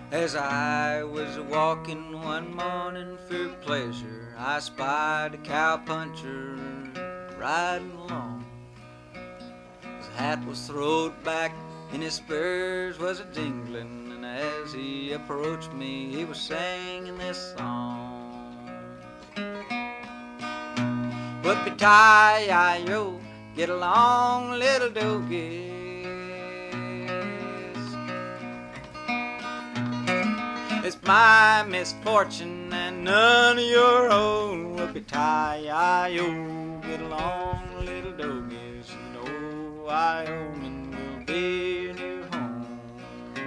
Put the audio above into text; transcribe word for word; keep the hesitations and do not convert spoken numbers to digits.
As I was walking one morning for pleasure, I spied a cowpuncher riding along. His hat was throwed back and his spurs was a-jingling, and as he approached me, he was singing this song. Whippy-tie-yi-yo, get along, little doggies. It's my misfortune and none of your own. Whippy-tie-yi-yo, get along, little doggies. You know I own